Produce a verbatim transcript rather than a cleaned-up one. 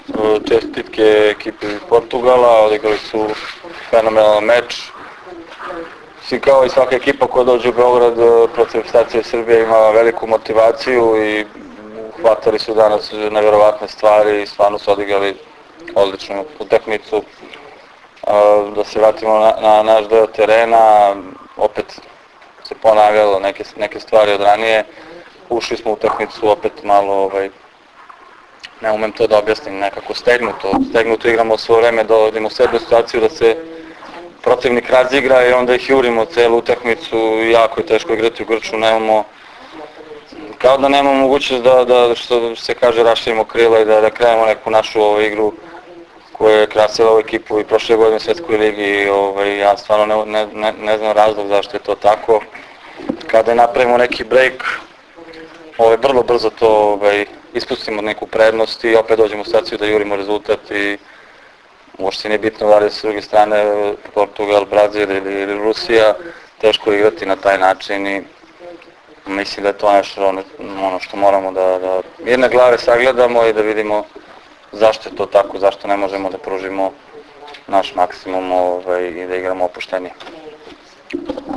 Čestitke ekipi iz Portugala, odigrali su fenomenalan meč. Svi kao i svaka ekipa koja dođe u Beograd protiv reprezentacije Srbije ima veliku motivaciju i hvatali su danas nevjerovatne stvari i stvarno su odigrali odličnu utakmicu. Da se vratimo na, na naš deo terena, opet se ponavljalo neke, neke stvari od ranije. Ušli smo u utakmicu opet malo, ovaj, ne umem to da objasnim, nekako stegnuto. Stegnuto igramo svo vreme, dovodimo sve do situaciju da se protivnik razigra i onda ih jurimo celu utakmicu. Jako je teško igrati u grču, nemamo, kao da nemamo mogućnost da, da što se kaže, raširimo krila i da, da krenemo neku našu ovu igru koja je krasila ovu ekipu i prošle godine u Svetskoj ligi. Ovaj, ja stvarno ne, ne, ne znam razlog zašto je to tako. Kada napravimo neki break, ovaj, vrlo brzo to ovaj, ispustimo neku prednost i opet dođemo u situaciju da jurimo rezultat i uopšte nije bitno da li s druge strane Portugal, Brazil ili, ili Rusija, teško je igrati na taj način i mislim da je to nešto ono, ono što moramo da, da jedne glave sagledamo i da vidimo zašto je to tako, zašto ne možemo da pružimo naš maksimum ovaj, i da igramo opuštenije.